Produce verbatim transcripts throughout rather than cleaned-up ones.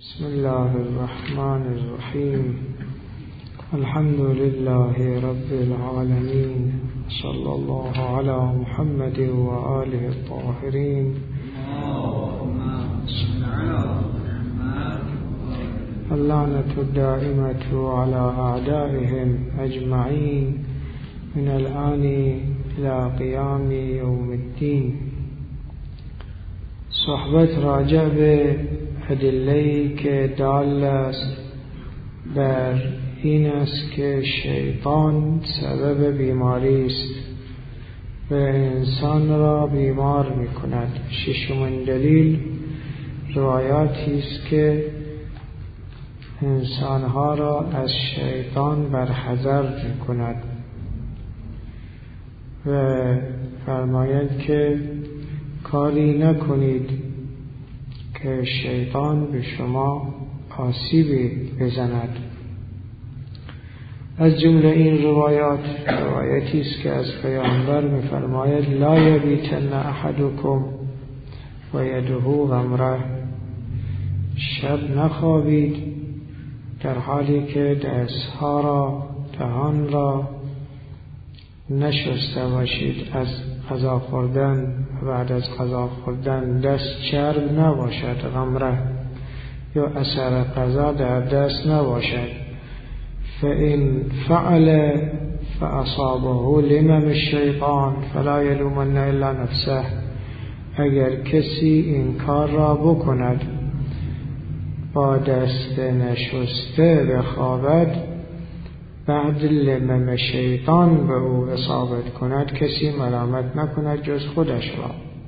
بسم الله الرحمن الرحیم. الحمد لله رب العالمین، صلی الله علی محمد و آله الطاهرین. اللعنة الدائمة على أعدائهم أجمعين من الآن إلى قيام يوم الدين. صحبت راجع به ادله‌ای که دال است بر این است که شیطان سبب بیماری است و انسان را بیمار می کند. ششمین دلیل روایاتی است که انسانها را از شیطان برحذر می کند و فرماید که کاری نکنید که شیطان به شما آسیبی بزند. از جمله این روایات روایتی است که از پیامبر می‌فرماید لا یبیتن احدکم و یده غمره، شب نخوابید در حالی که دستها را دهان را نشسته باشید از غذا خوردن، بعد از غذا خوردن دست چرب نباشد، غمره یا اثر غذا در دست نباشد. فإن فعل فأصابه لمم الشیطان فلا یلومن الا نفسه، اگر کسی این کار را بکند، با دست نشسته بخوابد، بعد لمم شیطان به او اصابت کند، کسی ملامت نکند جز خودش را.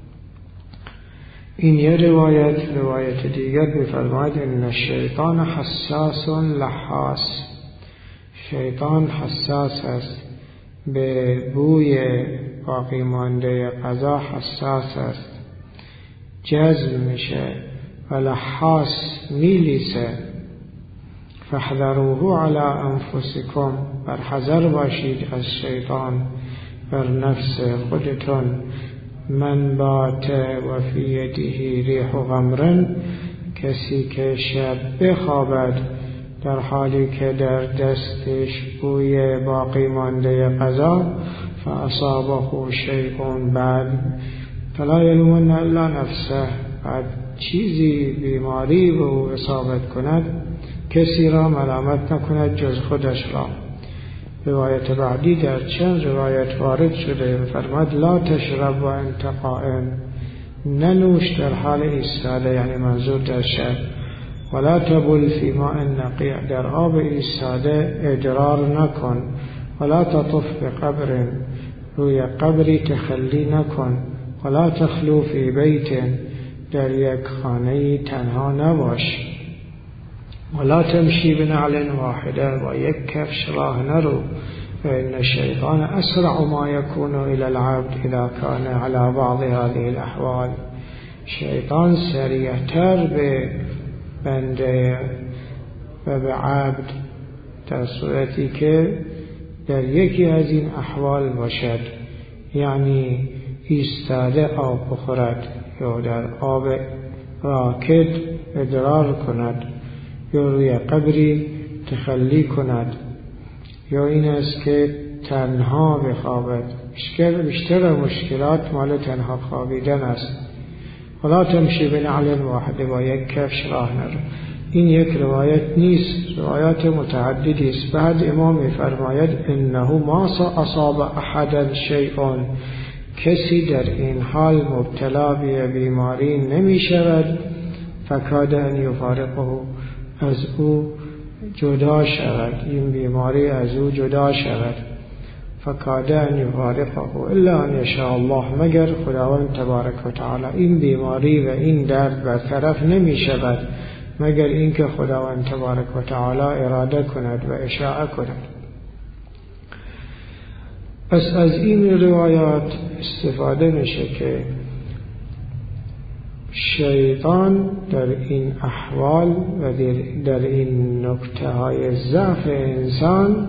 این یه روایت. روایت دیگر می‌فرماید ان الشیطان حساس لحاس، شیطان حساس است، به بوی باقی مانده غذا حساس است، جذب میشه و لحاس میلیسه. فاحذروه علی انفسکم، بر حذر باشید از شیطان بر نفس خودتون. من بات و فی یده ریح غمر، کسی که شب بخوابد در حالی که در دستش بوی باقی مانده غذا، فاصابه شیء بعد فلا یلومن الا نفسه، بعد چیزی بیماری به او اصابت کند، کسی را ملامت نکند جز خودش را. روایت بعدی در چند روایت وارد شده، فرماد لا تشرب و انت قائم، ننوش در حال ایستاده، یعنی منظور در شب. ولا تبل فی ماء نقیع، در آب ایستاده ادرار نکن. ولا تطف بقبر، روی قبری تخلی نکن. ولا تخلو فی بیت، در یک خانه تنها نباش. ولا تمشی بنعل واحده، و یک کفش راه نرو. فإن الشیطان اسرع ما یکون الی العبد اذا کان علی بعض هذه الاحوال، شیطان سریعتر به بنده و به عبد در صورتی که در یکی از این احوال باشد، یعنی ایستاده آب بخورد یا در آب راکد ادرار کند یا روی قبری تخلی کند، یا این است که تنها بخوابد. بیشتر مشکلات مال تنها خوابیدن است. ولا تمشی بنعل واحده، با یک کفش راه نرو. این یک روایت نیست، روایات متعددی است. بعد امام می‌فرماید انه ما اصاب احدا شیء، کسی در این حال مبتلا به بیماری نمی شود، فکاد ان یفارقه، از او جدا شود، این بیماری از او جدا شود. فکاد ان یفارقه الا ان یشاء الله، مگر خداوند تبارک و تعالی این بیماری و این درد برطرف نمی شود مگر اینکه خداوند تبارک و تعالی اراده کند و اشاء کند. پس از این روایات استفاده میشه که شیطان در این احوال و در این نکته های ضعف انسان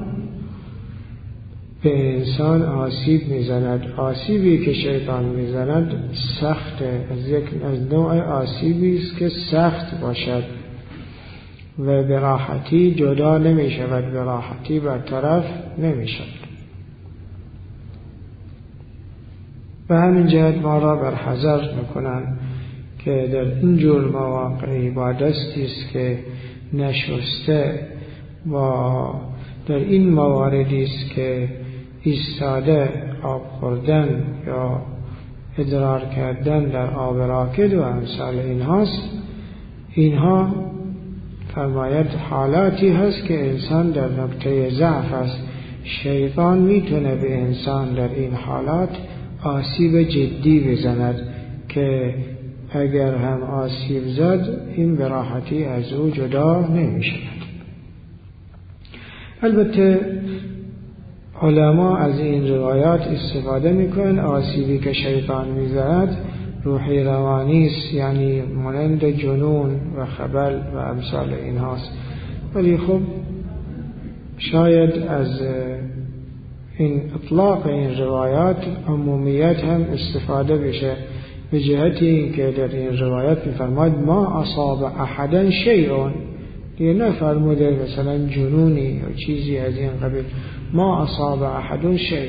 به انسان آسیب میزند. آسیبی که شیطان میزند سخته، از یک از نوع آسیبی است که سخت باشد. و به راحتی جدا نمی شود، به راحتی برطرف نمی شود. و همین جهت ما را بر حذر میکنند که در این جور مواقعی با دستی است که نشسته و در این مواردی است که ایستاده آب خوردن یا ادرار کردن در آب راکد و امثال اینهاست، اینها فرماید حالاتی هست که انسان در نقطه ضعف است. شیطان میتونه به انسان در این حالات آسیب جدی بزند که اگر هم آسیب زد این به راحتی از او جدا نمی شود. البته علما از این روایات استفاده میکنن. آسیبی که شیطان میزند روحی روانی است، یعنی مانند جنون و خبل و امثال اینهاست. ولی خب شاید از این اطلاق این روایات عمومیت هم استفاده بشه، به جهتی اینکه در این روایات میفرماید ما اصاب احدا شیئون، دیگه نفرموده مثلا جنونی یا چیزی از این قبیل، ما اصاب احد شیئون.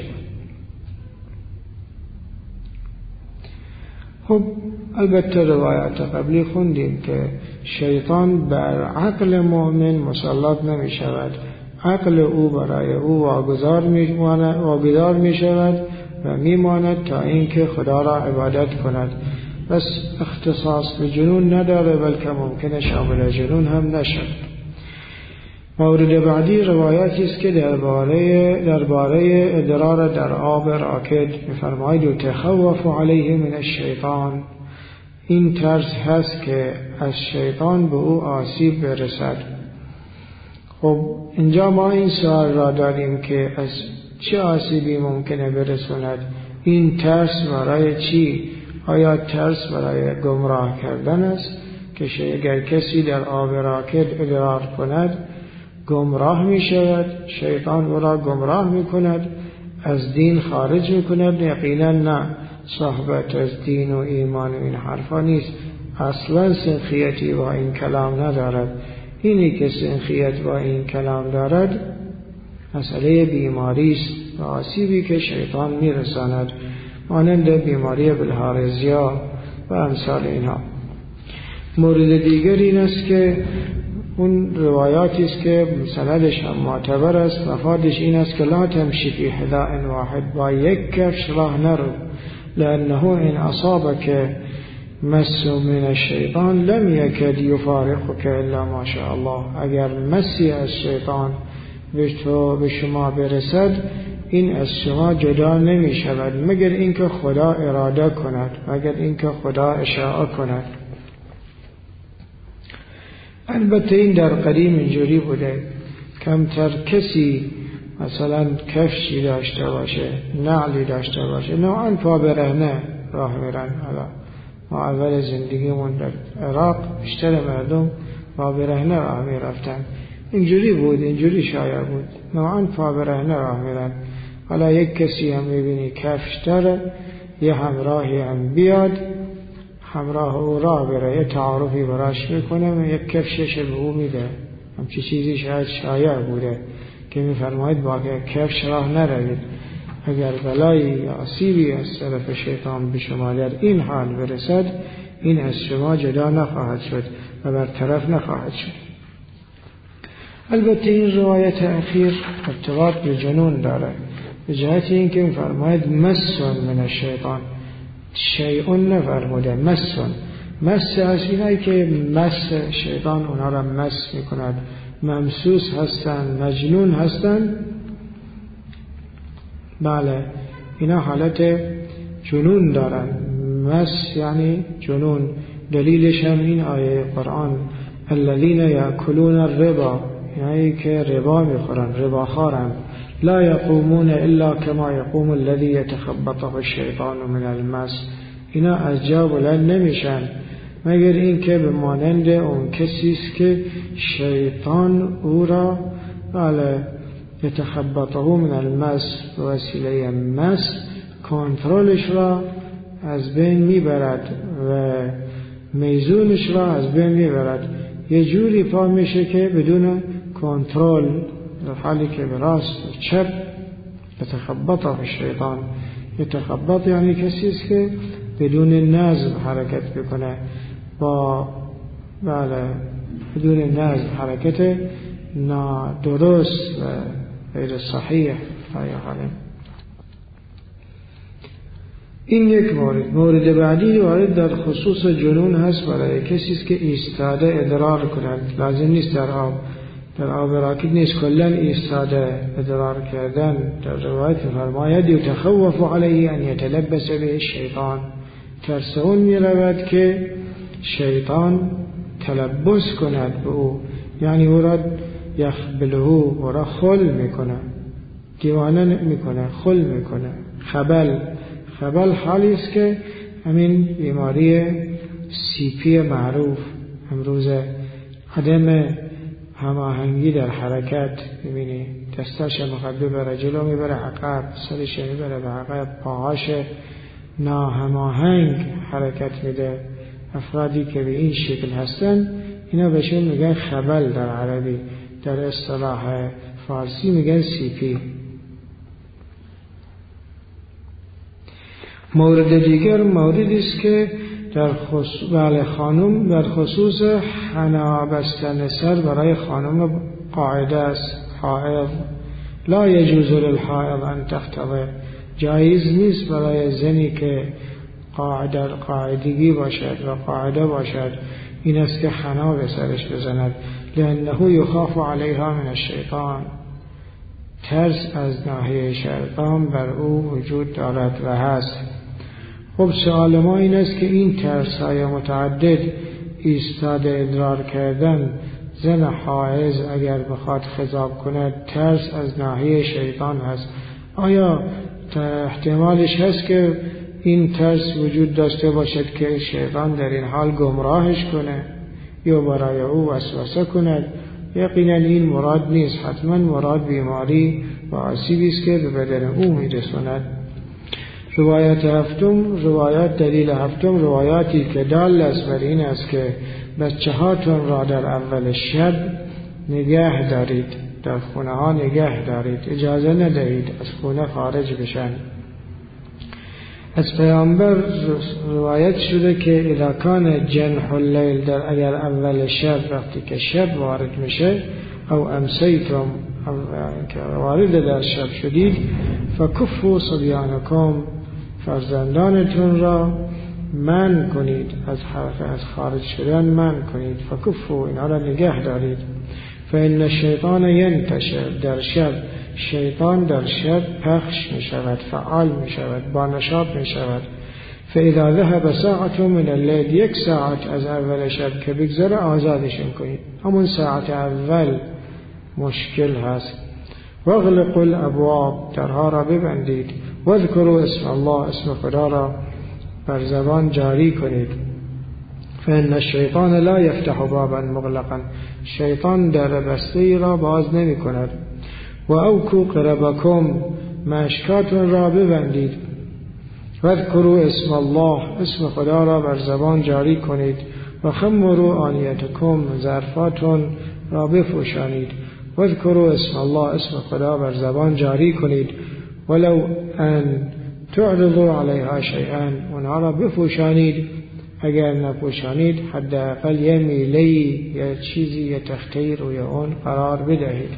خب البته روایات قبلی خوندیم که شیطان بر عقل مؤمن مسلط نمی شود، عقل او برای او واگذار می واگذار می شود و می ماند تا اینکه خدا را عبادت کند. بس اختصاص به جنون نداره، بلکه ممکنه شامل جنون هم نشد. مورد بعدی روایاتی است که درباره درباره ادرار در آب راکد می‌فرماید تخوف علیه من الشیطان، این ترس هست که از شیطان به او آسیب برسد. خب اینجا ما این سوال را داریم که از چه آسیبی ممکنه برسوند؟ این ترس برای چی؟ آیا ترس برای گمراه کردن است که اگر کسی در آب راکد ادرار کند گمراه می شود، شیطان او را گمراه می کند، از دین خارج می کند؟ یقینا نه، صحبت از دین و ایمان و این حرفا نیست، اصلا سنخیتی با این کلام ندارد. اینی که سنخیت با این کلام دارد مسئله بیماری است و آسیبی که شیطان می رساند، مانند بیماری بالهارزیا و امثال اینها. مورد دیگر این است که اون روایاتی است که سندش هم معتبر است، مفادش این است که لا تمشی فی حذاء واحد، با یک کفش راه نرو، لانه ان اصابك مس من الشیطان لم یکد یفارقك الا ما شاء الله، اگر مسی از شیطان به تو به شما برسد این از شما جدا نمی شود مگر اینکه خدا اراده کند، مگر اینکه خدا اشاء کند. البته این در قدیم اینجوری بوده، کمتر کسی مثلا کفشی داشته باشه، نعلی داشته باشه، نوعا پا برهنه راه میرن. حالا ما اول زندگیمون در عراق بیشتر مردم پا برهنه راه میرفتن، اینجوری بود، اینجوری شایع بود، نوعا پا برهنه راه میرن. حالا یک کسی هم میبینی کفش داره، یه همراهی هم بیاد همراه او راه بره، یه تعارفی براش میکنه و یک کفشش به او میده، همچی چیزی شاید شایع بوده که میفرماید با کفش راه نروید، اگر بلایی یا آسیبی از طرف شیطان به شما در این حال برسد این از شما جدا نخواهد شد و برطرف نخواهد شد. البته این روایت اخیر ارتباط به جنون داره، به جهت اینکه میفرماید مسون من الشیطان، شیئون نفرموده، مسون. مس از اینایی که مس شیطان اونا را مس میکند، ممسوس هستن، مجنون هستن، بله اینا حالت جنون دارن. مس یعنی جنون. دلیلش هم این آیه قرآن الذین یأکلون الربا، یعنی که ربا میخورن، رباخوارن. لا یقومون الا کما یقوم الذی یتخبطه الشیطان من المس، اینا از جا بلند نمیشن مگر این که به مانند اون کسی است که شیطان او را بله یتخبطه من المس، به وسیله مس کنترلش را از بین میبرد و میزونش را از بین میبرد. یه جوری پا میشه که بدون کنترل، در حالی که به راست و چپ یتخبط الشیطان. یتخبط یعنی کسی است که بدون نظم حرکت بکنه، با بله بدون نظم حرکت نادرست و غیر صحیح. این یک مورد. مورد بعدی وارد در خصوص جنون هست برای کسی است که ایستاده ادرار کند. لازم نیست در آب در آب راکد نیست، کلن ایستاده ادرار کردن. در روایت فرماید یتخوف علیه ان یتلبس به الشیطان، ترس اون می رود که شیطان تلبس کند به او، یعنی او را یخبله، او را خل میکنه، دیوانه میکنه، خل میکنه. خبل خبل حالی است که همین بیماری سی پی معروف امروز، عدم هماهنگی در حرکت. ببینی دستاش میخواد ببره جلو میبره عقب، سرش میبره به عقب، پاهاش ناهماهنگ حرکت میده. افرادی که به این شکل هستن اینا بهشون میگن خبل در عربی، در اصطلاح فارسی میگن سی پی. مورد دیگر موردی است که در خصوص بله خانم در خصوص حنا بستن سر برای خانم قاعده است. حائض لا یجوز للحائض ان تختضب، جایز نیست برای زنی که قاعده قاعدگی باشد و قاعده باشد این است که حنا به سرش بزند، لانه یخاف علیها من الشیطان، ترس از ناحیه شیطان بر او وجود دارد و هست. خب سوال ما این است که این ترس های متعدد، ایستاده ادرار کردن، زن حائض اگر بخواد خضاب کند ترس از ناحیه شیطان هست، آیا احتمالش هست که این ترس وجود داشته باشد که شیطان در این حال گمراهش کنه یا برای او وسوسه کند؟ یقینا این مراد نیست. حتما مراد بیماری و آسیبی است که به بدن او میرساند. روایت هفتم، روایات دلیل هفتم، روایاتی که دال است بر این است که بچه هاتون را در اول شب نگه دارید، در خونه ها نگه دارید، اجازه ندهید از خونه خارج بشن. از پیامبر روایت شده که اذا کان جنح اللیل، در اگر اول شب وقتی که شب وارد میشه، او امسیتم که وارد در شب شدید، فکفوا صبیانکم، فرزندانتون را من کنید از حرف از خارج شدن، من کنید. فکفوا، اینها را نگه دارید. فإن الشیطان ینتشر، در شب شیطان در شب پخش می شود، فعال می شود، با نشاط می شود. فاذا ذهب ساعت من اللیل، یک ساعت از اول شب که بگذره آزادشون کنید، همون ساعت اول مشکل هست. واغلقوا الابواب، درها را ببندید. واذکروا اسم الله، اسم خدا را بر زبان جاری کنید. فإن الشیطان لا یفتح بابا مغلقا، شیطان در بسته را باز نمی کند. و اوکو قربکم، مشکاتون را ببندید. واذکروا اسم الله، اسم خدا را بر زبان جاری کنید. و خمروا آنیتکم، ظرفاتون را بفوشانید. واذکروا اسم الله، اسم خدا بر زبان جاری کنید. ولو ان تعرضوا علیها شیئا، اونها را بفوشانید، اگر نپوشانید حداقل یه میلی یا چیزی یا تختیر روی اون قرار بدهید.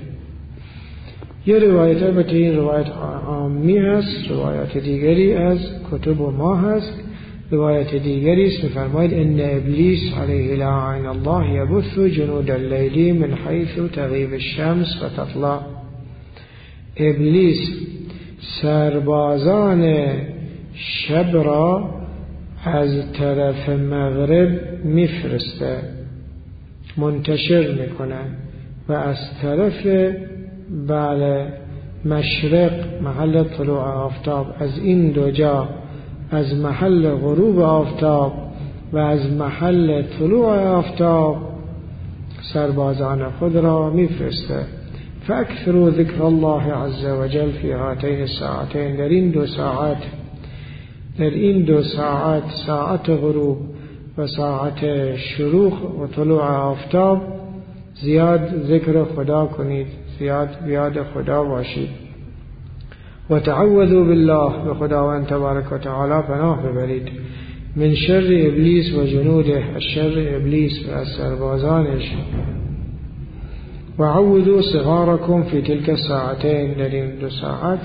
یه روایت البته این روایت عامی هست، روایت دیگری از کتب ما هست. روایت دیگری است می‌فرماید ان ابلیس علیه لعن الله یبث جنود اللیل من حیث تغیب الشمس و تطلع. ابلیس سربازان شب را از طرف مغرب میفرسته، منتشر میکنه و از طرف بله مشرق، محل طلوع آفتاب، از این دو جا، از محل غروب آفتاب و از محل طلوع آفتاب سربازان خود را میفرسته. فاکثروا ذکر الله عز وجل فی هاتین الساعتین، در این دو ساعت در این دو ساعت، ساعت غروب و ساعت شروق و طلوع آفتاب زیاد ذکر خدا کنید، زیاد بیاد خدا باشید. و تعوذوا بالله، به خداوند تبارک و تعالی پناه ببرید، من شر ابلیس و جنوده، از شر ابلیس و از سربازانش. و عوذوا صغارکم فی تلک الساعتین، در این دو ساعت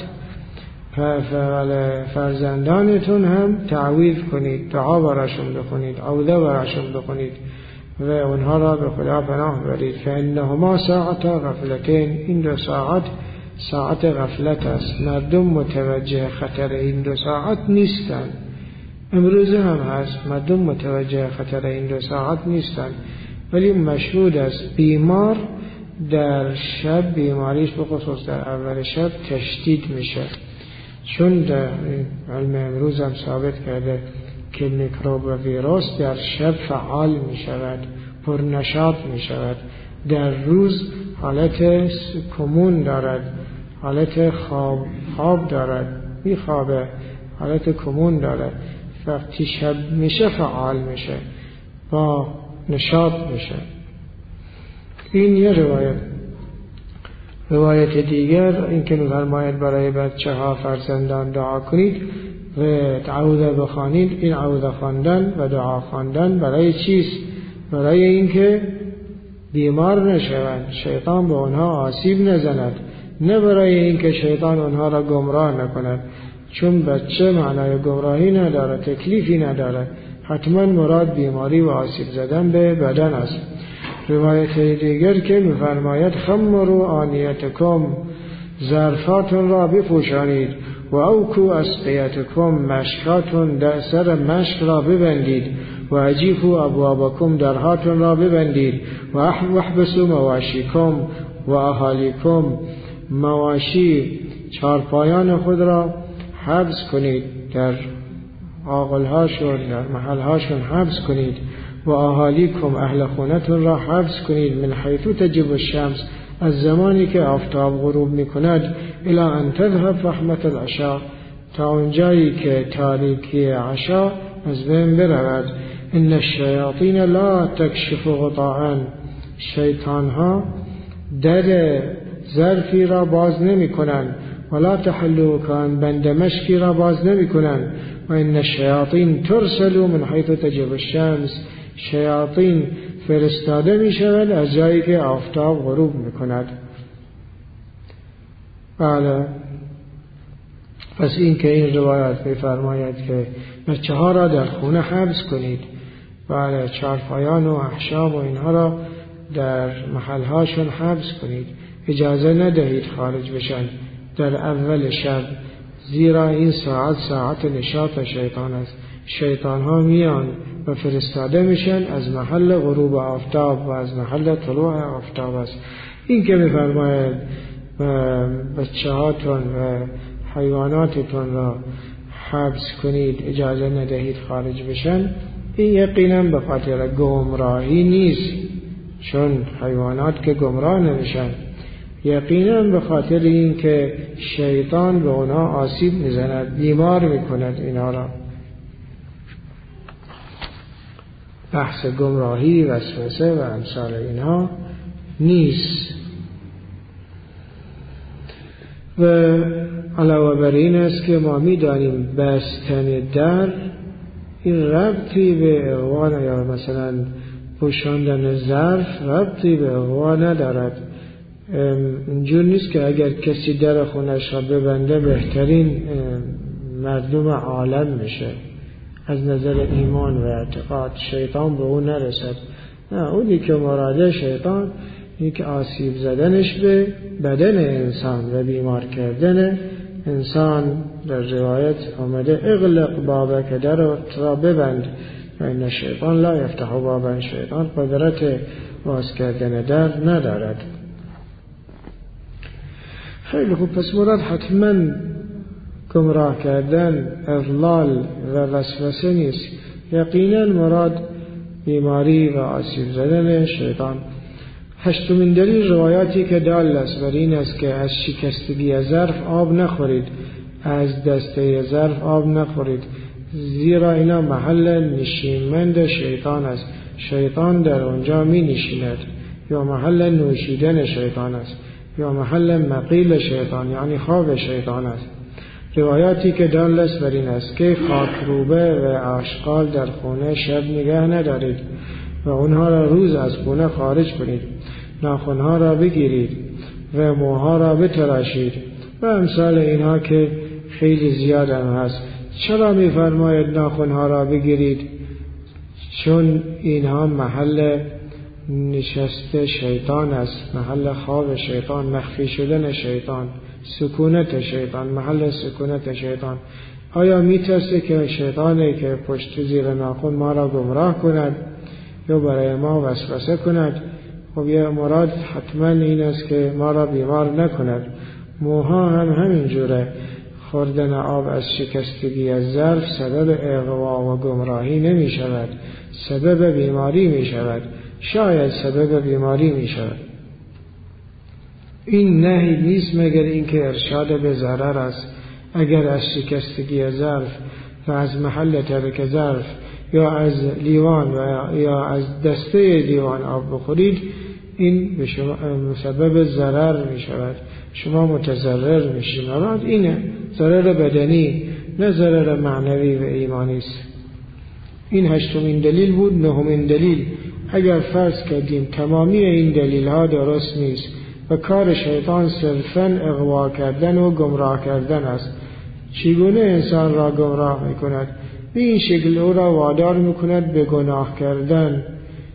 فرزندانتون هم تعویذ کنید، دعا براشون بخونید، عوذه براشون بخونید و اونها را به خدا پناه برید. فانهما ساعت غفلتین، این دو ساعت ساعت غفلت است. مردم متوجه خطر این دو ساعت نیستن، امروز هم هست، مردم متوجه خطر این دو ساعت نیستن، ولی مشهود است بیمار در شب بیماریش به خصوص در اول شب تشدید میشه، چون در علم امروز هم ثابت کرده که میکروب و ویروس در شب فعال میشود، پرنشاط میشود، در روز حالت کمون دارد، حالت خواب خواب دارد، میخوابه، حالت کمون دارد. وقتی شب میشه فعال میشه، با نشاط میشه. این یه روایت. روایت دیگر این که می‌فرماید برای بچه ها فرزندان دعا کنید و تعوذ بخوانید. این عوذ خواندن و دعا خواندن برای چیست؟ برای اینکه بیمار نشوند، شیطان به آنها آسیب نزند، نه برای اینکه شیطان آنها را گمراه نکند، چون بچه معنای گمراهی نداره، تکلیفی نداره، حتما مراد بیماری و آسیب زدن به بدن است. روایت دیگر که می‌فرماید خمروا آنیتکم، ظرفاتون را بپوشانید، و اوکو اسقیتکم، مشکاتون در سر مشک را ببندید، و اجیفوا ابوابکم، درهاتون را ببندید، و احبسوا مواشیکم و اهالیکم، مواشی چارپایان خود را حبس کنید، در آغلهاشون در محلهاشون حبس کنید، و اهالیکم، اهل خونتون را حبس کنید، من حیث تجب الشمس، از زمانی که آفتاب غروب میکند، الی ان تذهب رحمت العشاء، تا اونجایی که تاریکی عشاء از بین برود. ان الشیاطین لا تکشف غطاء، شیطان ها در ظرفی را باز نمی کنند، ولا تحلوا کان، بند مشکی را باز نمی کنند. و ان الشیاطین ترسل من حیث تجب الشمس، شیاطین فرستاده می شود از جایی که آفتاب غروب می کند. بله، پس این که این روایت می فرماید که بچه ها را در خونه حبس کنید، بله، چارپایان و احشام و اینها را در محلهاشون حبس کنید، اجازه ندهید خارج بشن در اول شب، زیرا این ساعت ساعت نشاط شیطان است. شیطان ها میان و فرستاده میشن از محل غروب آفتاب و از محل طلوع آفتاب است. این که میفرماید بچه هاتون و حیواناتتون را حبس کنید، اجازه ندهید خارج بشن، این یقینا به خاطر گمراهی نیست، چون حیوانات که گمراه نمیشن، یقینا به خاطر این که شیطان به اونا آسیب میزند، بیمار میکند اینا را. بحث گمراهی، وسوسه و امثال اینها نیست. و علاوه بر این است که ما میدانیم بستن در این ربطی به اغوا یا مثلا پوشاندن ظرف ربطی به اغوا ندارد. اینجور نیست که اگر کسی در خونش را ببنده بهترین مردم عالم میشه از نظر ایمان و اعتقاد، شیطان به اون نرسد. نه، اونی که مراده شیطان اینی که آسیب زدنش به بدن انسان و بیمار کردن انسان. در روایت آمده اغلق بابک، در را ببند، و این شیطان لا یفتح بابا، شیطان قدرت باز کردن در ندارد. خیلی خوب، پس مراد حتما گمراه کردن، اضلال و وسوسه نیست، یقینا مراد بیماری و آسیب زدن شیطان. هشتمین دلیل روایاتی که دال است بر این است که از شکستگی ظرف آب نخورید، از دسته ظرف آب نخورید، زیرا اینا محل نشیمند شیطان است، شیطان در اونجا می نشیند، یا محل نوشیدن شیطان است، یا محل مقیل شیطان یعنی خواب شیطان است. روایاتی که دال است بر این است که خاکروبه و آشغال در خانه شب نگه ندارید و اونها را روز از خانه خارج کنید، ناخنها را بگیرید و موها را بتراشید و امثال اینها که خیلی زیاد هم هست. چرا می فرماید ناخنها را بگیرید؟ چون اینها محل نشست شیطان است، محل خواب شیطان، مخفی شدن شیطان، سکونت شیطان، محل سکونت شیطان. آیا می ترسه که شیطانی که پشت زیر ناخن ما را گمراه کند یا برای ما وسوسه کند؟ خب یه مراد حتما این است که ما را بیمار نکند. موها هم همین جوره. خوردن آب از شکستگی از ظرف سبب اغوا و گمراهی نمی شود، سبب بیماری می شود، شاید سبب بیماری می شود. این نهی نیست مگر اینکه ارشاد به ضرر است. اگر از شکستگی ظرف و از محل ترک ظرف یا از لیوان و یا از دسته لیوان آب بخورید، این به شما سبب ضرر می شود، شما متضرر می شید. مراد اینه، ضرر بدنی نه ضرر معنوی و ایمانی است. این هشتمین دلیل بود. نهمین دلیل، اگر فرض کردیم تمامی این دلیل ها درست نیست و کار شیطان صرفاً اغوا کردن و گمراه کردن است، چگونه انسان را گمراه می کند؟ به این شکل او را وادار می کند به گناه کردن.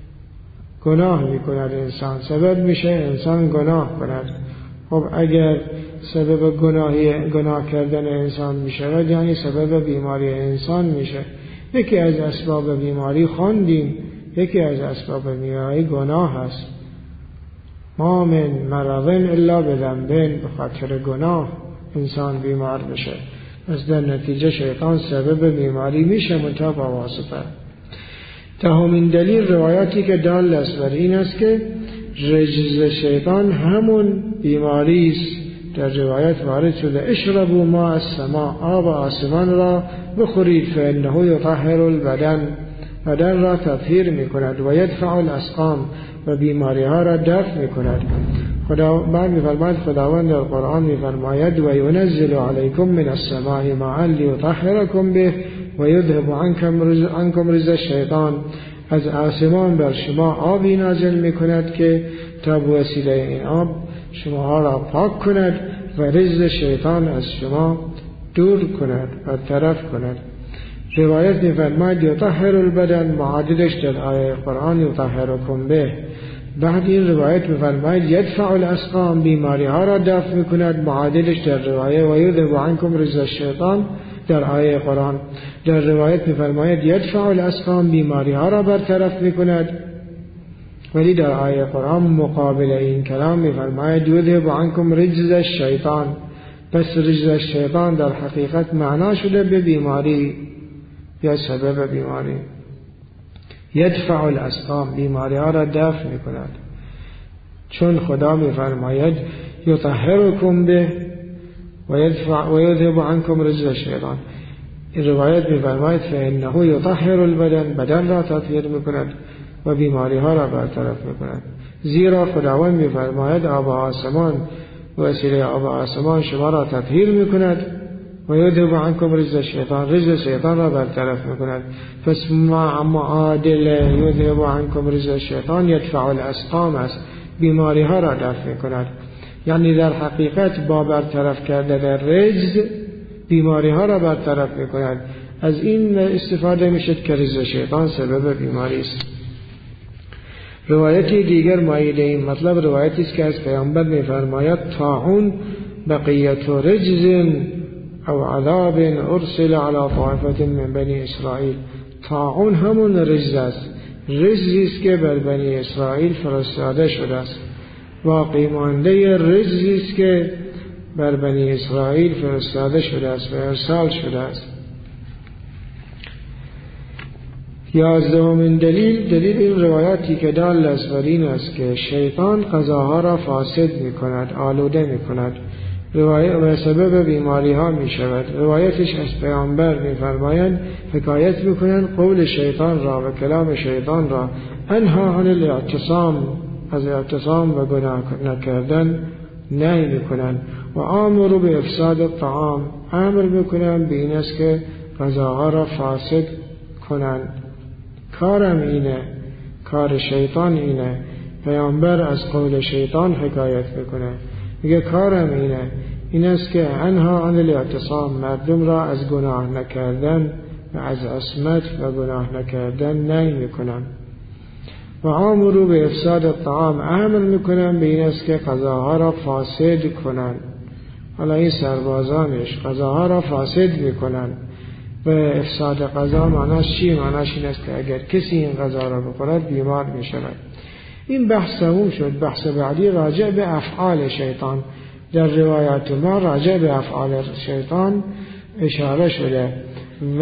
گناه می کند انسان، سبب میشه انسان گناه کند. خب اگر سبب گناهی گناه کردن انسان می شود یعنی سبب بیماری انسان میشه. یکی از اسباب بیماری خواندیم، یکی از اسباب بیماری گناه است. ما من مرض الا بذنب، به خاطر گناه انسان بیمار بشه. از در نتیجه شیطان سبب بیماری میشه منتها با واسطه. دهمین دلیل روایاتی که دال است بر این است که رجز شیطان همون بیماری است. در روایت وارد شده اشربوا ماء السماء، آب آسمان را بخورید فانه یطهر البدن، بدن را تطهیر می کند و یدفع الاسقام، و بیماری ها را دفع می کند. خدا بعد می فرماید خداوند در قرآن می فرماید و ینزل علیکم من السماء ماء لیطهرکم به و یذهب عنکم رجز الشیطان، از آسمان بر شما آبی نازل می کند که تا به وسیله این آب شما را پاک کند و رجز شیطان از شما دور کند و طرف کند. روایت می فرماید یطهر البدن، معادلش در آیه قرآن یطهرکم به. بعد این روایت می فرماید یدفع الاسقام، بیماری ها را دفع می کند، معادلش در روایه و یذهب عنکم رجز الشیطان در آیه قرآن. در روایت می فرماید یدفع الاسقام، بیماری ها را برطرف می کند، ولی در آیه قرآن مقابل این کلام می فرماید یذهب عنکم رجز الشیطان. پس رجز الشیطان در حقیقت معنا شده به بیماری یا سبب بیماری. یدفع الاسقام، بیماری ها را دفع می کند، چون خدا می فرماید یطهرکم به و یدفع و یذهب عنکم رجز الشیطان. این روایت می فرماید فانه یطهر البدن، بدن را تطهیر می کند و بیماری ها را برطرف می کند. زیرا خداوند می فرماید آب آسمان، وسیله آب آسمان شما را تطهیر می کند و یذهب عنکم رجز الشیطان، رجز شیطان را برطرف می کند. پس معادل یذهب عنکم رجز الشیطان یدفع الاسقام است، بیماری ها را دفع می کند. یعنی در حقیقت با برطرف کردن رجز بیماری ها را برطرف می کند. از این استفاده می شد که رجز شیطان سبب بیماری است. روایتی دیگر مایده این مطلب روایتی است که از پیامبر می فرماید طاعون بقیت رجز او عذاب ارسل على طائفة من بنی اسرائیل. طاعون همون رجز است، رجزی است که بر بنی اسرائیل فرستاده شده است، باقی مانده رجزی است که بر بنی اسرائیل فرستاده شده است و ارسال شده است. یازدهمین دلیل، دلیل این روایاتی که دال است بر این است که شیطان قضاها را فاسد می کند، آلوده می کند روایت و سبب بیماری ها می شود. روایتش از پیامبر می فرمایند، حکایت میکنن قول شیطان را و کلام شیطان را، انها عن الاعتصام، از اعتصام و گناه نکردن نهی میکنن، و آمرو به افساد الطعام، امر میکنن به این است که غذاها را فاسد کنن. کارم اینه، کار شیطان اینه. پیامبر از قول شیطان حکایت میکنه، میگه کارم اینه، این است که انها عن الاعتصام، مردم را از گناه نکردن و از عصمت و گناه نکردن نهی میکنن. و آمرو به افساد الطعام، امر میکنن به این است که غذاها را فاسد کنن. حالا این سربازانش غذاها را فاسد میکنن. و افساد غذا معناش چی؟ معناش این است که اگر کسی این غذا را بخورد بیمار میشود. این بحث تموم شد. بحث بعدی راجع به افعال شیطان. در روایات ما راجع به افعال شیطان اشاره شده و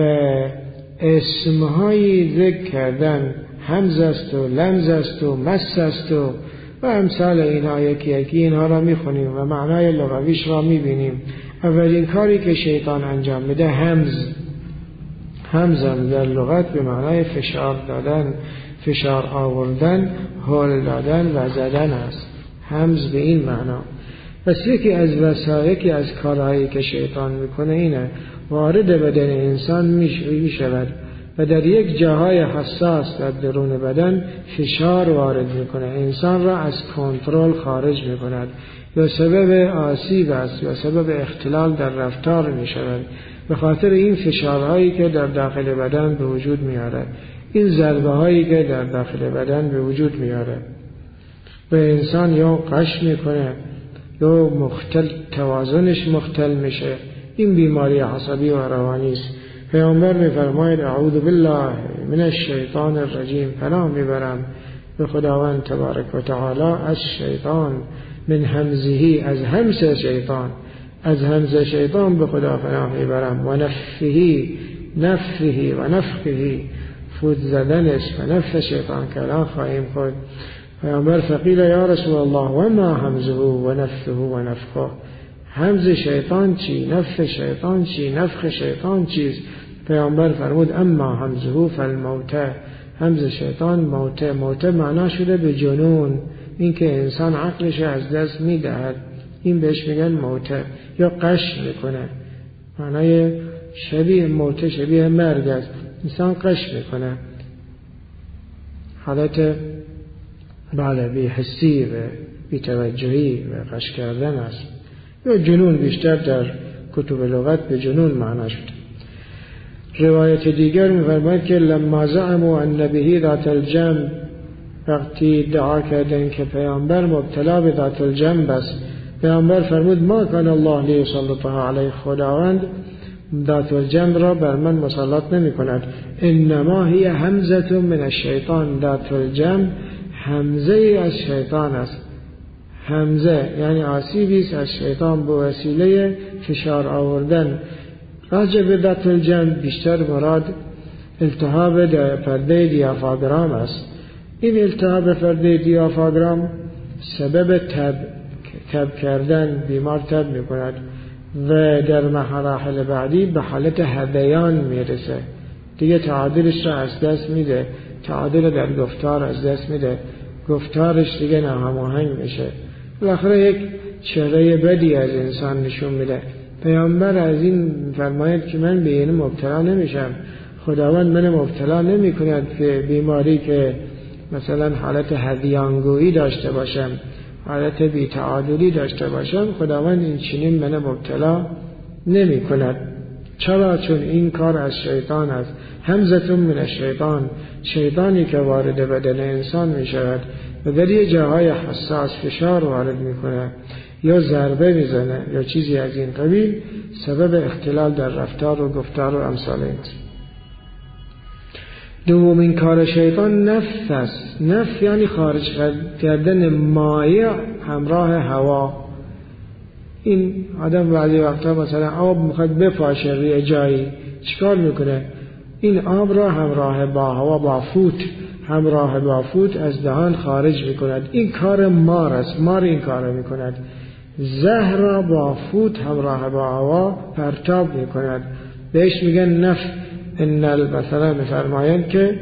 اسمهایی ذکر کردن، همز است و لمز است و مس است و و امثال اینها، یکی یکی اینها را میخونیم و معنای لغویش را میبینیم. اولین کاری که شیطان انجام میده همز. همز هم در لغت به معنای فشار دادن، فشار آوردن، هل دادن و زدن است. همز به این معنا. پس یکی از وسایلی از کارهایی که شیطان میکنه اینه، وارد بدن انسان میشود و در یک جاهای حساس در درون بدن فشار وارد میکنه، انسان را از کنترل خارج میکند، یا سبب آسیب است یا سبب اختلال در رفتار میشود به خاطر این فشارهایی که در داخل بدن به وجود میاره، این ضربه هایی که در داخل بدن به وجود میاره و انسان یا قش میکنه یا مختل، توازنش مختل میشه. این بیماری عصبی و روانی است. پیامبر میفرماید اعوذ بالله من الشیطان الرجیم، پناه میبرم به خداوند تبارک و تعالی از شیطان، من همزهی، از همس شیطان، از همز شیطان به خدا پناه میبرم، و نفهی، نفهی و نفخهی، فوت زدنش و نفخ شیطان که الان خواهیم خود. پیامبر فقیل یا رسول الله و ما همزه و نفخه و نفخه، همز شیطان چی؟ نفخ شیطان چی؟ نفخ شیطان چیست؟ پیامبر فرمود اما همزه فالموت، همز شیطان موته. موته معنا شده به جنون، این که انسان عقلش از دست میدهد، این بهش میگن موته، یا قش میکنه. معنای شبیه موته شبیه مرگ است، انسان قش میکنه، حالت بله بی حسی و بی توجهی و قش کردن است، یا جنون. بیشتر در کتب لغت به جنون معنا شده. روایت دیگر می‌فرماید که لما زعموا ان به ذات الجنب، وقتی ادعا کردن که پیامبر مبتلا به ذات الجنب است، پیامبر فرمود ما کان الله لیسلطها علیه، خداوند ذات الجنب را بر من مسلط نمی کند، انما هی همزه من الشیطان، ذات الجنب همزه از شیطان است. همزه یعنی آسیبی است از شیطان به وسیله فشار آوردن. راجع به ذات الجنب بیشتر مراد التهاب پرده دیافراگم است. این التهاب پرده دیافراگم سبب تب تب کردن، بیمار تب می کند و در مراحل بعدی به حالت هذیان میرسه، دیگه تعادلش را از دست میده، تعادل در گفتار از دست میده، گفتارش دیگه ناهماهنگ میشه، بالاخره یک چهره بدی از انسان نشون میده. پیامبر از این فرماید که من به این مبتلا نمیشم، خداوند من مبتلا نمی کند که بیماری که مثلا حالت هذیانگویی داشته باشم، حالت بی‌تعادلی داشته باشم، خداوند این چنین من مبتلا نمی کند. چرا؟ چون این کار از شیطان است. همزتون من الشیطان، شیطانی که وارد بدن انسان می شود و در یه جاهای حساس فشار وارد می کنه یا ضربه می زنه یا چیزی از این قبیل، سبب اختلال در رفتار و گفتار و امثال این. دومین کار شیطان نفث است. نفث یعنی خارج کردن مایع همراه هوا. این آدم بعضی وقتا مثلا آب میخواد بپاشه روی جایی، چیکار میکنه؟ این آب را همراه با هوا، با فوت، همراه با فوت از دهان خارج میکند. این کار مار است، مار این کار میکند. زهر را با فوت همراه با هوا پرتاب میکند. بهش میگن نف. ان مثلا میفرمایند که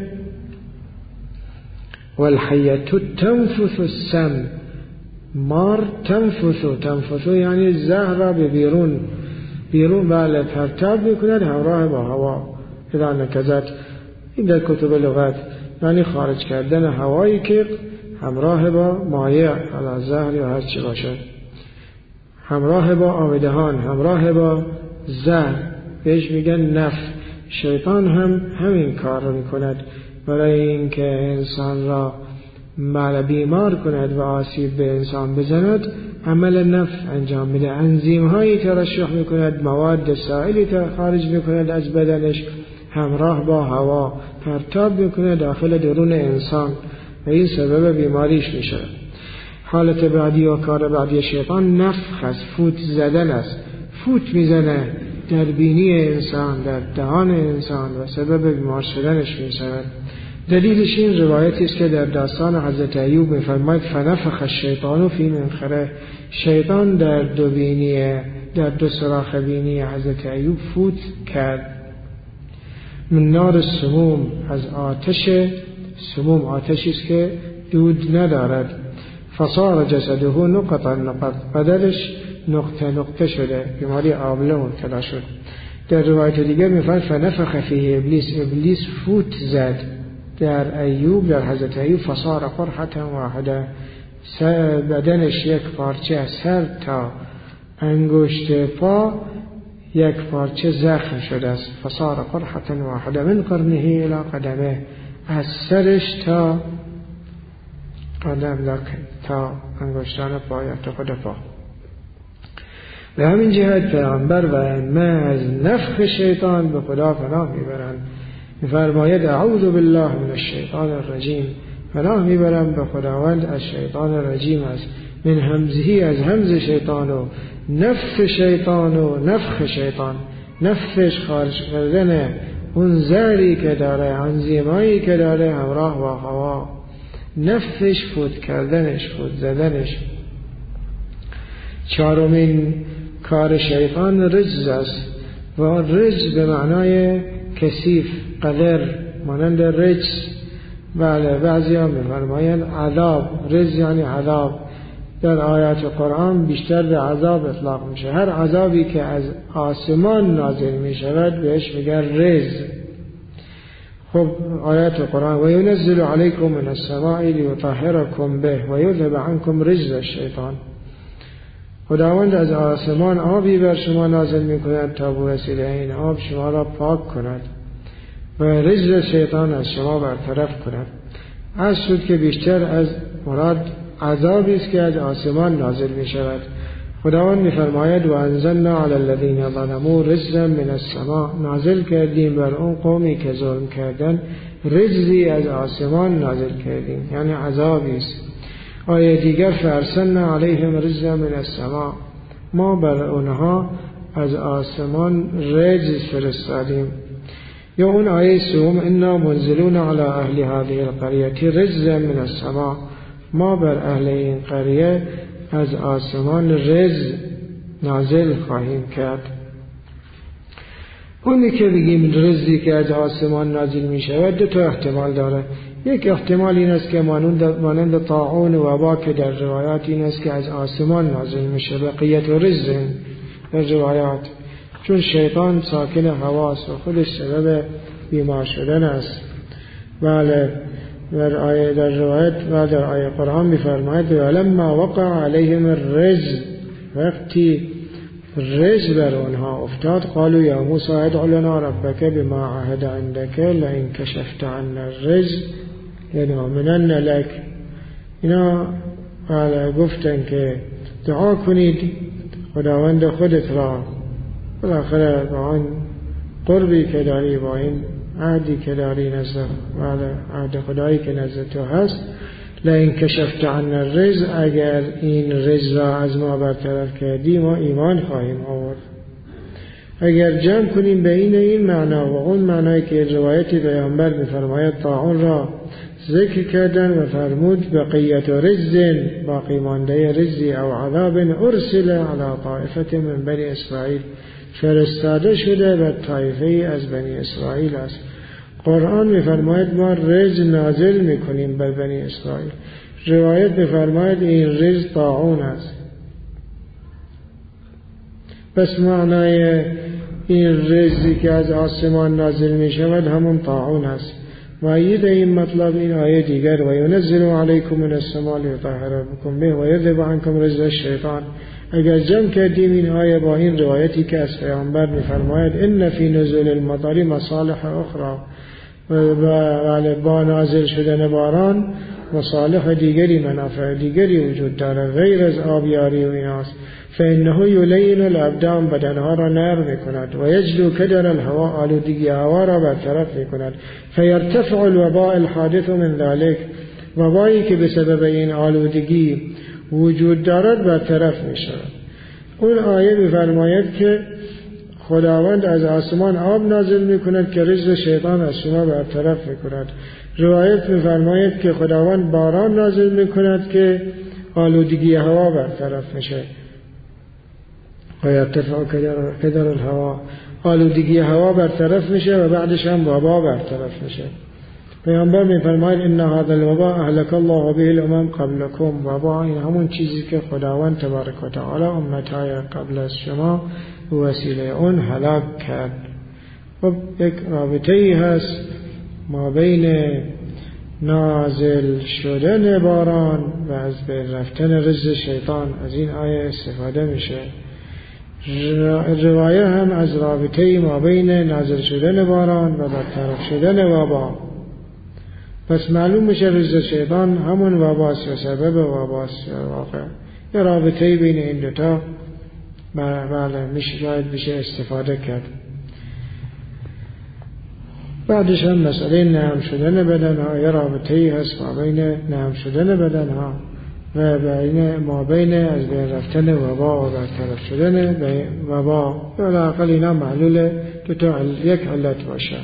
والحیة تنفث السم، مار تنفث تنفث یعنی زهر را به بیرون بیرون بله پرتاب میکند همراه با هوا. اذا نکزت، این در کتب لغت یعنی خارج کردن هوایی که همراه با مایع علا زهر یا هر چی باشد، همراه با آبدهان، همراه با زهر، بهش میگن نف. شیطان هم همین کار رو میکند برای اینکه انسان را مال بیمار کند و آسیب به انسان بزند. عمل نف انجام میده، انزیم هایی ترشح میکند، مواد سائلی خارج میکند از بدنش، همراه با هوا پرتاب میکنه داخل درون انسان و این سبب بیماریش میشه. حالت بعدی و کار بعدی شیطان نفخ است، فوت زدن است. فوت میزنه در بینی انسان، در دهان انسان و سبب بیمار شدنش میشود. دلیلش این روایتی است که در داستان حضرت ایوب میفرماید فنفخ الشیطان فی منخره، شیطان در دو بینی، در دو سوراخ بینی حضرت ایوب فوت کرد. من نار السموم، از آتش سموم، آتشی است که دود ندارد. فصار جسده نقطا نقط، بدنش نقطه نقطه شده، بیماری آبله مبتلا شد. در روایت دیگر میفرماید فنفخ فیه ابلیس، ابلیس فوت زد در ایوب، در حضرت ایوب. فصار قرحة واحده، بدنش یک پارچه از سر تا انگشت پا یک پارچه زخم شده است. فصار قرحة واحده من قرنه الى قدمه، از سرش تا قدم تا انگشتان پای تا خود پا. به همین جهت پیامبر و ائمه از نفخ شیطان به خدا پناه میبرند. میفرماید اعوذ بالله من الشیطان الرجیم، پناه میبرم به خداوند از شیطان رجیم است. من همزهی، از همز شیطان و نفخ شیطان و نفخ شیطان، نفخش خارج کردن اون زهری که داره، انزیمایی که داره همراه با هوا، نفخش فوت کردنش، فوت زدنش. چهارمین کار شیطان رجز است و رجز به معنای کثیف، قدر، مانند رجز. بله بعضی ها می‌فرمایند عذاب، رجز یعنی عذاب. در آیات قرآن بیشتر به عذاب اطلاق میشه. هر عذابی که از آسمان نازل میشود بهش میگن رجز. خب آیات قرآن و ینزل علیکم من السماء لیطهرکم به و یذهب عنکم رجز الشیطان، خداوند از آسمان آبی بر شما نازل میکند تا به وسیله این آب شما را پاک کند و رجز شیطان از شما برطرف کند. از شد که بیشتر از مراد عذابی است که از آسمان نازل می شود. خداوند می فرماید و انزلنا علی الذین ظلموا رجزا من السماء، نازل کردیم بر اون قومی که ظلم کردن رجزی از آسمان نازل کردیم، یعنی عذابی است. آیه دیگر فارسلنا علیهم رجزا من السماء، ما بر اونها از آسمان رجز فرستادیم. یا اون آیه سوم انا منزلون علی اهل هذه القریه رجزا من السماء، ما بر اهل این قریه از آسمان رجز نازل خواهیم کرد. اونی که بگیم رجزی که از آسمان نازل می شود دو تا احتمال داره. یک احتمال این است که مانند طاعون و وبا که در روایات این است که از آسمان نازل می شود، بقیت و رجز در روایات، چون شیطان ساکن هواست و خودش سبب بیمار شدن است. بله در آیه در روایت و در آیه قرآن می‌فرماید ولما وقع علیهم الرجز، وقتی رجز بر آنها افتاد قالوا یا موسی ادع لنا ربک بما عهد عندك لئن کشفت عنا الرجز لنؤمنن لك. اینا قال گفتن که دعا کنید خداوند خودت را، بالاخره با آن قربی که داری، با این عهدی که داری نزد عهد خدایی که نزد تو هست، لئن کشفت عنا الرجز، اگر این رجز را از ما برطرف کردی ما ایمان خواهیم آورد. اگر جمع کنیم بین این معنا و اون معنایی که روایت پیامبر می‌فرماید طاعون را ذکر کردن و فرمود بقیت رجز، باقی مانده رجزی او عذاب ارسل علی طائفه من بنی اسرائیل، فرستاده شده به طایفه از بنی اسرائیل است. قرآن می‌فرماید ما رجز نازل می‌کنیم بر بنی اسرائیل. روایت می‌فرماید این رجز طاعون است. پس معنای این رجزی که از آسمان نازل می‌شود همون طاعون است. مؤید این مطلب این آیه دیگر و ینزل علیکم من السماء لیطهرکم به و یذهب عنکم رجز الشیطان. اگر جمع کردیم این آیه با این روایتی که از پیامبر می‌فرماید ان فی نزول المطر مصالح اخرى، و با نازل شدن باران مصالح دیگری، منافع دیگری وجود داره غیر از آبیاری و ایناست. فانه یلین الابدان، بدنها را نرم میکند، و یجلو کدر الهوا، آلودگی هوا را برطرف میکند. فیرتفع الوباء الحادث من ذلك، وبایی که به سبب این آلودگی وجود دارد برطرف میشود. اون آیه میفرماید که خداوند از آسمان آب نازل میکند که رجز شیطان از شما برطرف میکند. روایت میفرماید که خداوند باران نازل میکند که آلودگی هوا برطرف میشه. و یرتفع کدر الهوا، آلودگی هوا برطرف میشه و بعدش هم وبا برطرف میشه. پیامبر میفرماید ان هذا الوباء اهلك الله به الامم قبلكم، وبا این همون چیزی که خداوند تبارک و تعالی امتهای قبل از شما وسیله اون هلاک کرد. خب یک رابطه‌ای هست ما بین نازل شدن باران و از بین رفتن رجز شیطان. از این آیه استفاده میشه. روایه هم از رابطه‌ای ما بین نازل شدن باران و برطرف شدن وبا. پس معلوم میشه رجز شیطان همون وباست و سبب وباست. واقع یه رابطه‌ای بین این دوتا بله میشه شاید بشه استفاده کرد. بعدش هم مسئله نرم شدن بدن ها، یه رابطه‌ای هست ما بین نرم شدن بدن ها و بین ما بین از بین رفتن وبا و برطرف شدن وبا. یا لااقل اینا معلول دو تا یک علت باشه.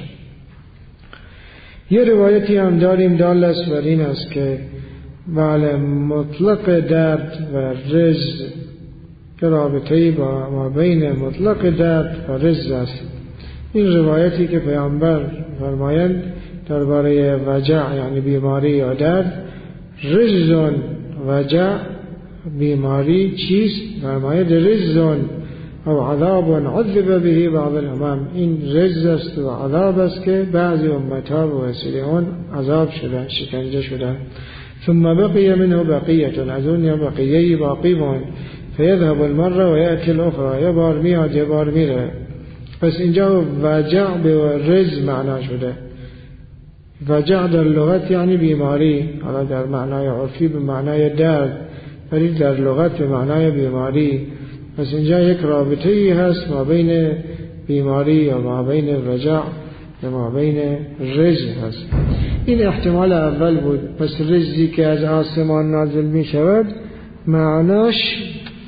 یه روایتی هم داریم دال است بر این است که بله مطلق درد و رجز که رابطه‌ای با ما بین مطلق درد و رجز است. این روایتی که پیامبر فرمایند درباره وجع یعنی بیماری یا درد، رجزون وجع بیماری چیست؟ فرماید رجزون او عذاب عذب به بعض الامم، این رجز است و عذاب است که بعضی امتها به وسیله اون عذاب شدن، شکنجه شدن. ثم بقي منه بقیه، از اون یا بقیه باقی ماند. فیذهب المره و یأتی الاخرى، یه بار میاد یه بار میره. پس اینجا وجع به رجز معنا شده. وجع در لغت یعنی بیماری، حالا در معنای عرفی به معنای درد، ولی در لغت به معنای بیماری. پس اینجا یک رابطه ای هست ما بین بیماری یا ما بین وجع یا ما بین رجز هست. این احتمال اول بود. پس رجزی که از آسمان نازل می شود معناش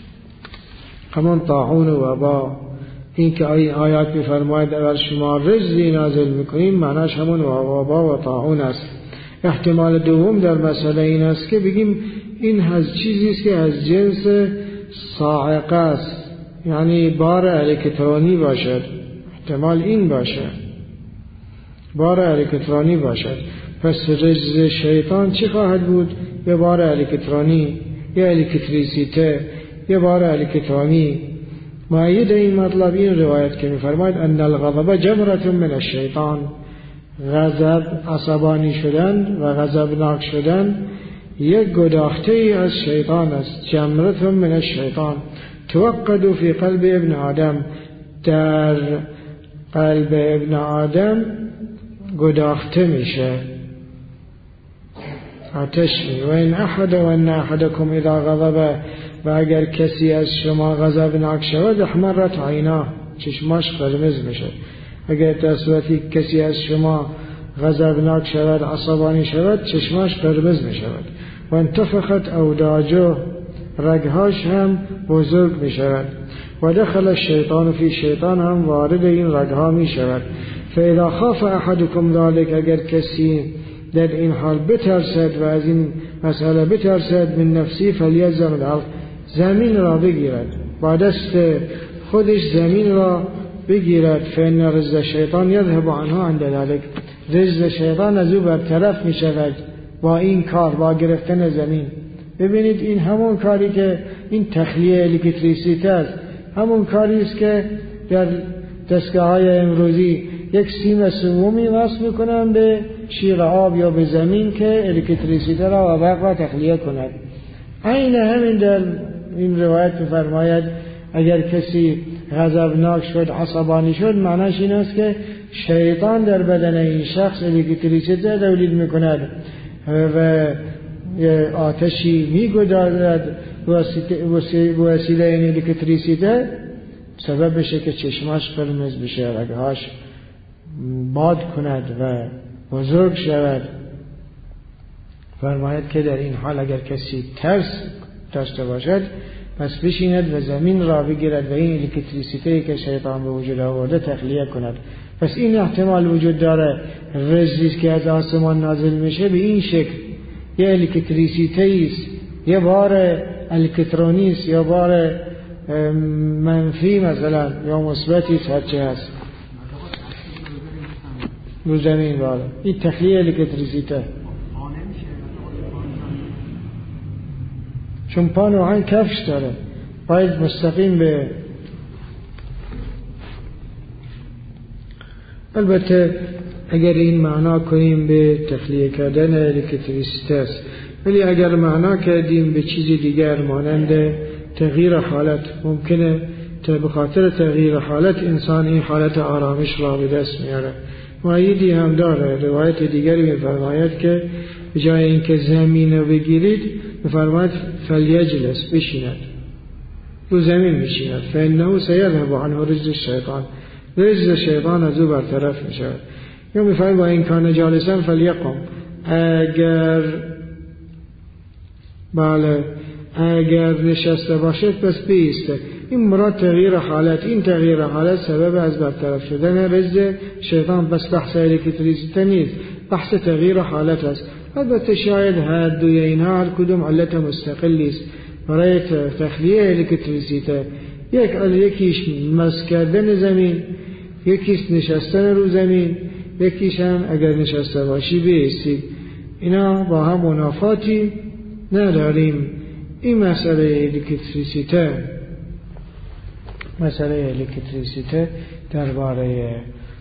همان طاعون و وبا. این که آیات می فرماید اگر شما رجزی نازل میکنین معناش همون وبا و طاعون است. احتمال دوم در مسئله این است که بگیم این از چیزی است که از جنس صاعقه است، یعنی بار الکترونی باشد. احتمال این باشه بار الکترونی باشد. پس رجز شیطان چی خواهد بود؟ یه بار الکترونی، یه الکتریسیته، یه بار الکترونی. مؤید این مطلب این روایت که می‌فرماید ان الغضب جمرة من الشیطان، غضب عصبانی شدن و غضبناک شدن یک گداخته ای از شیطان است. جمرة من الشیطان توقد فی قلب ابن آدم، در قلب ابن آدم گداخته میشه، آتش می. و این احد و ان احدکم اذا غضب، و اگر کسی از شما غضبناک شود احمرت عینا، چشماش قرمز میشه. اگر در صورتی کسی از شما غضبناک شود عصبانی شود چشماش قرمز میشود. و انتفخت اوداجه، رگهاش هم بزرگ میشود. و دخل الشیطان فی، شیطان هم وارد این رگها میشود. فاذا خاف احدکم ذلك، اگر کسی در این حال بترسد و از این مسئله بترسد من نفسی فلیلزم الارض، زمین را بگیرد، با دست خودش زمین را بگیرد. فإن رزق شیطان یذهب عنها عند ذلك، رزق شیطان از او برطرف می شود با این کار، با گرفتن زمین. ببینید این همون کاری که این تخلیه الکتریسیته است، همون کاری است که در دستگاه های امروزی یک سیم سومی وصل میکنن به شیر آب یا به زمین که الکتریسیته را و برق را تخلیه کند. عین همین در این روایت می‌فرماید اگر کسی غضبناک شد، عصبانی شد، معناش این است که شیطان در بدن این شخص الکتریسیته تولید میکند و آتشی میگذارد به وسیله این الکتریسیته، سبب بشه که چشماش قرمز بشه، رگهاش باد کند و بزرگ شود. فرماید که در این حال اگر کسی ترس داشته باشد پس بشیند و زمین را بگیرد و این الکتریسیته که شیطان به وجود آورده تخلیه کند. پس این احتمال وجود داره رزقی که از آسمان نازل میشه به این شکل یه الکتریسیته است، یه بار الکترونی است، یا بار منفی مثلا یا مثبتی است، هرچی هست رو زمین بالا. این تخلیه الکتریسیته، چون پا نوعا کفش داره، باید مستقیم به. البته اگر این معنا کنیم به تخلیه کردن الکتریسیته است، ولی اگر معنا کردیم به چیزی دیگر مانند تغییر حالت، ممکنه تا به خاطر تغییر حالت انسان این حالت آرامش را به دست میاره. مؤیدی هم داره، روایت دیگری می‌فرماید که به جای اینکه زمین رو بگیرید می‌فرماید فلیجلس، بشیند، رو زمین میشیند. فإنه سیذهب عنه رزق الشیطان، رزق شیطان از او برطرف میشود. یا می‌فرماید با این کان جالسا فلیقم، اگر بله اگر نشسته باشد پس بیسته. این مراد تغییر حالت، این تغییر حالت سبب از برطرف شدن رزق شیطان، بس بحث الکتریسیته نیست، بحث تغییر حالت است. البته شاید هر دوی اینها هر کدوم علت مستقلی است برای تخلیه الکتریسیته. یک یکیش مس کردن زمین، یکیش نشستن رو زمین، یکیش هم اگر نشسته باشی بیستی. اینا با هم منافاتی نداریم. این مسئله الکتریسیته، مسئله الکتریسیته درباره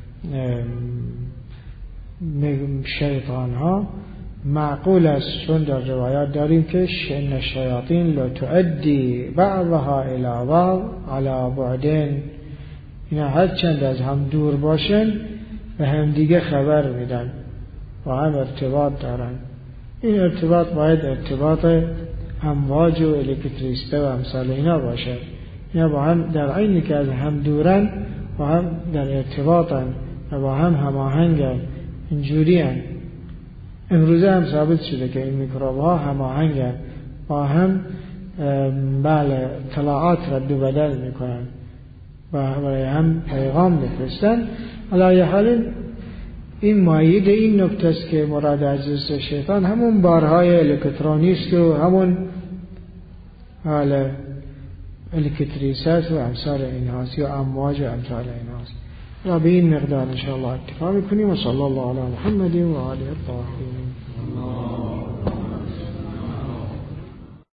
شیطان ها معقول است، چون در روایات داریم که ان الشیاطین لا تؤدی بعضها الی بعض علی بعدین، اینا هر چند از هم دور باشن و هم دیگه خبر میدن و هم ارتباط دارن. این ارتباط باید ارتباط امواج و الکتریسیته و امثال اینا باشد. اینا با هم در عینی که از هم دورن و هم در ارتباطن و با هم هماهنگن، اینجوری هن. امروزه هم ثابت شده که این میکروب ها هماهنگن، با هم بله اطلاعات رد و بدل میکنن و برای هم پیغام میفرستن. علی حال این مایید این نکته است که مراد از رزق شیطان همون بارهای الکترونی است و همون حال الکتریسیته و امثال اینهاست یا امواج و امثال اینهاست. و به این مقدار انشاءالله اکتفا میکنیم. و صلی الله علی محمد و آله الطاهرین.